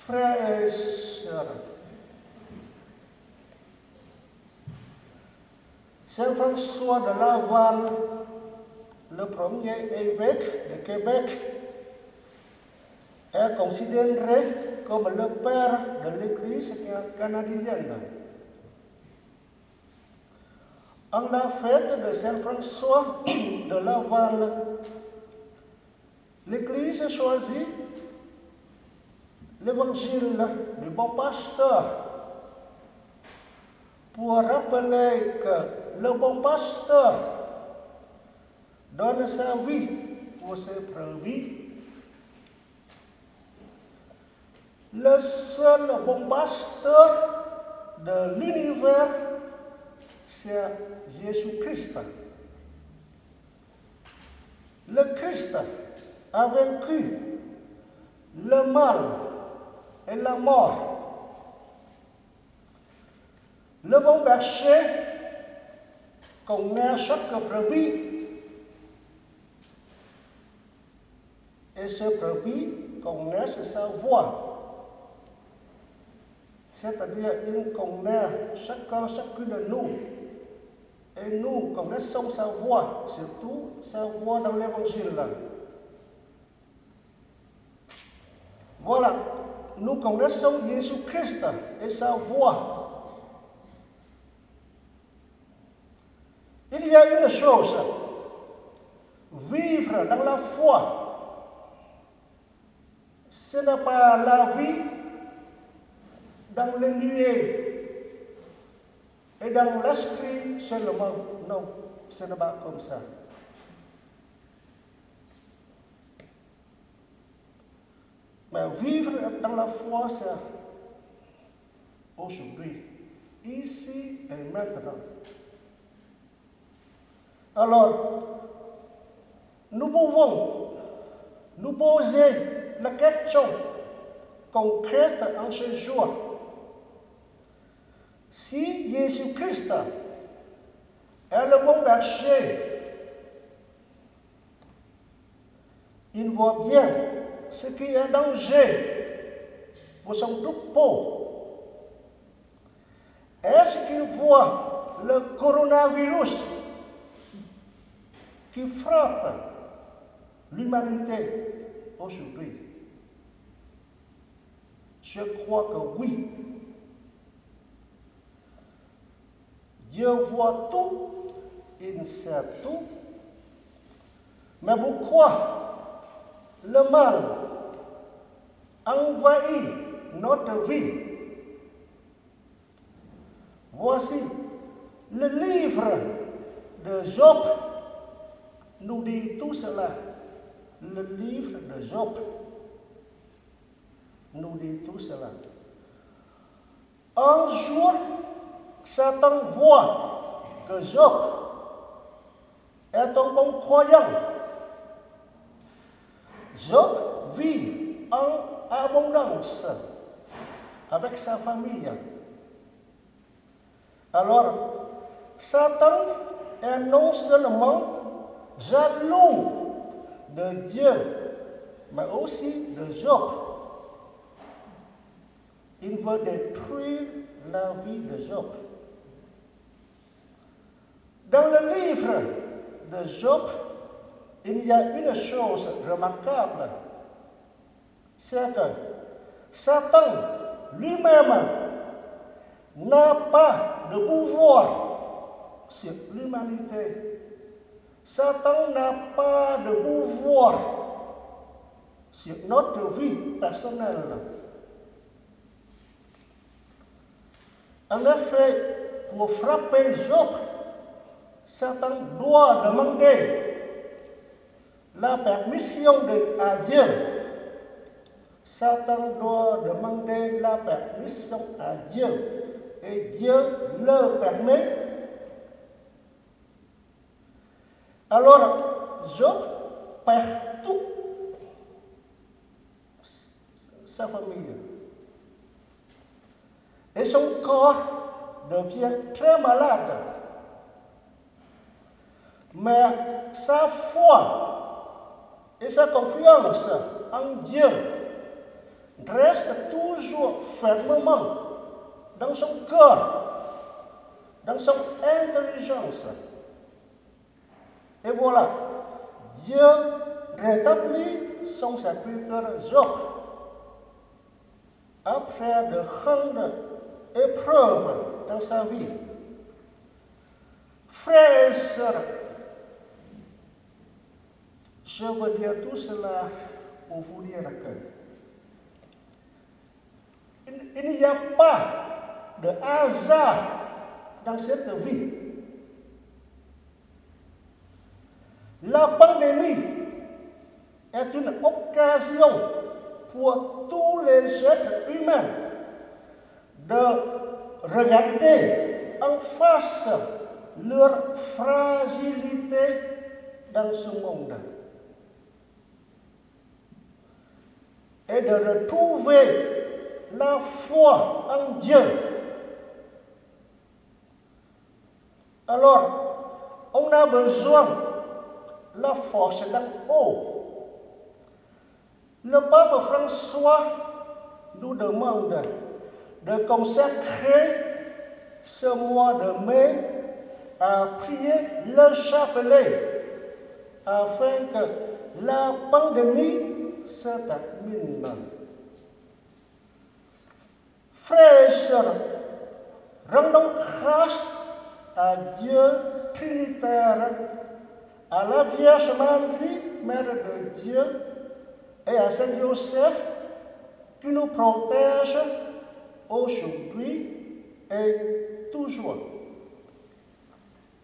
Frères et sœurs, Saint François de Laval, le premier évêque de Québec, est considéré comme le père de l'Église canadienne. En la fête de Saint François de Laval, l'Église choisit l'évangile du bon pasteur pour rappeler que le bon pasteur donne sa vie pour ses brebis. Le seul bon pasteur de l'univers, c'est Jésus-Christ. Le Christ a vaincu le mal et la mort. Le bon berger connaît chaque brebis et ce brebis connaissent sa voix. C'est-à-dire, il connaît chacune de nous. Et nous connaissons sa voix, surtout sa voix dans l'Évangile. Voilà, nous connaissons Jésus-Christ et sa voix. Il y a une chose, vivre dans la foi, ce n'est pas la vie dans les nuées et dans l'esprit seulement. Non, ce n'est pas comme ça. Mais vivre dans la foi, c'est aujourd'hui, ici et maintenant. Alors, nous pouvons nous poser la question concrète en ce jour. Si Jésus-Christ est le bon berger, il voit bien ce qui est danger pour son troupeau. Est-ce qu'il voit le coronavirus qui frappe l'humanité aujourd'hui? Je crois que oui. Dieu voit tout, il sait tout. Mais pourquoi le mal envahit notre vie? Voici, le livre de Job nous dit tout cela. Le livre de Job nous dit tout cela. Un jour, Satan voit que Job est un bon croyant. Job vit en abondance avec sa famille. Alors, Satan est non seulement jaloux de Dieu, mais aussi de Job. Il veut détruire la vie de Job. Dans le livre de Job, il y a une chose remarquable, c'est que Satan lui-même n'a pas de pouvoir sur l'humanité. Satan n'a pas de pouvoir sur notre vie personnelle. En effet, pour frapper Job, Satan doit demander la permission à Dieu. Satan doit demander la permission à Dieu. Et Dieu le permet. Alors, Job perd tout. Sa famille. Et son corps devient très malade. Mais sa foi et sa confiance en Dieu reste toujours fermement dans son cœur, dans son intelligence. Et voilà, Dieu rétablit son serviteur Job après de grandes épreuves dans sa vie. Frères et sœurs, je veux dire tout cela pour vous dire que il n'y a pas de hasard dans cette vie. La pandémie est une occasion pour tous les êtres humains de regarder en face leur fragilité dans ce monde et de retrouver la foi en Dieu. Alors, on a besoin de la force d'en haut. Le pape François nous demande de consacrer ce mois de mai à prier le chapelet afin que la pandémie se termine. Frères et sœurs, rendons grâce à Dieu Trinitaire, à la Vierge Marie, Mère de Dieu, et à Saint Joseph, qui nous protège aujourd'hui et toujours.